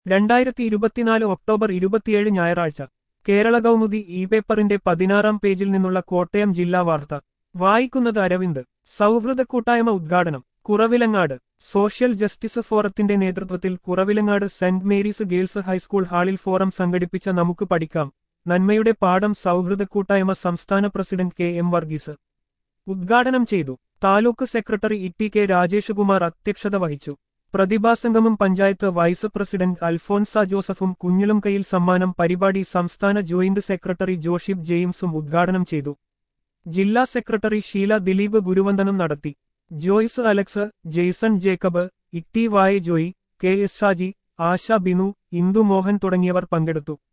2024 October 27 ഞായറാഴ്ച Kerala Kaumudi E പേപ്പറിന്റെ 16-ാം പേജിൽ നിന്നുള്ള കോട്ടയം ജില്ലാ വാർത്ത വായിക്കുന്നത് അരവിന്ദ്. സൗഹൃദ കൂട്ടായ്മ ഉദ്ഘാടനം കുറവിലങ്ങാട്. സോഷ്യൽ ജസ്റ്റിസ് ഫോറത്തിന്റെ നേതൃത്വത്തിൽ Kuravilangad saint Mary's girls high school ഹാളിൽ ഫോറം സംഘടിപ്പിച്ച നമുക്ക് പഠിക്കാം നന്മയുടെ പാഠം സൗഹൃദ കൂട്ടായ്മ സംസ്ഥാന പ്രസിഡന്റ് കെ എം വർഗീസ് ഉദ്ഘാടനം ചെയ്തു. Taluk secretary E K Rajeshkumar അധ്യക്ഷത വഹിച്ചു. പ്രതിഭാസംഗമം പഞ്ചായത്ത് വൈസ് പ്രസിഡന്റ് അൽഫോൻസ ജോസഫും കുഞ്ഞിലുംകൈയിൽ സമ്മാനം പരിപാടി സംസ്ഥാന ജോയിന്റ് സെക്രട്ടറി ജോഷിബ് ജെയിംസും ഉദ്ഘാടനം ചെയ്തു. ജില്ലാ സെക്രട്ടറി ഷീല ദിലീപ് ഗുരുവന്ദനം നടത്തി. ജോയ്സ് അലക്സ്, ജെയ്സൺ ജേക്കബ്, ഇ വായ ജോയി, കെ എസ് ഷാജി, ആശ ബിനു, ഇന്ദു മോഹൻ തുടങ്ങിയവർ പങ്കെടുത്തു.